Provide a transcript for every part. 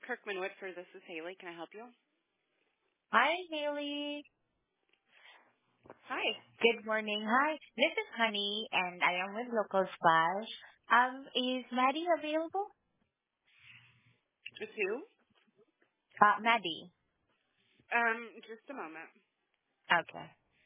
Kirkman Whitford, this is Haley. Can I help you? Hi, Haley. Hi. Good morning. Hi, this is Honey, and I am with Local Splash. Is Maddie available? It's who? Maddie. Just a moment. Okay.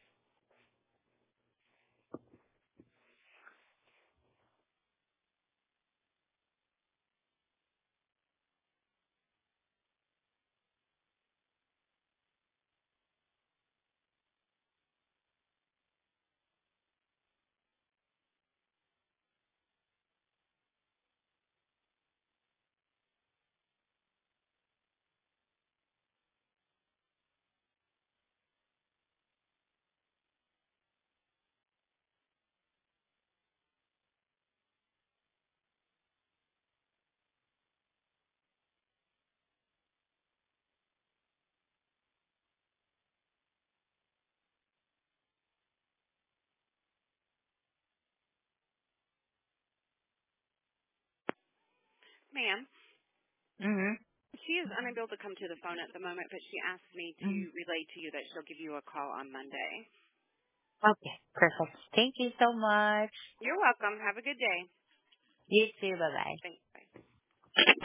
Ma'am, Mhm. she is unable to come to the phone at the moment, but she asked me to Mhm. relay to you that she'll give you a call on Monday. Okay. Perfect. Thank you so much. You're welcome. Have a good day. You too. Bye bye. Thanks. Bye.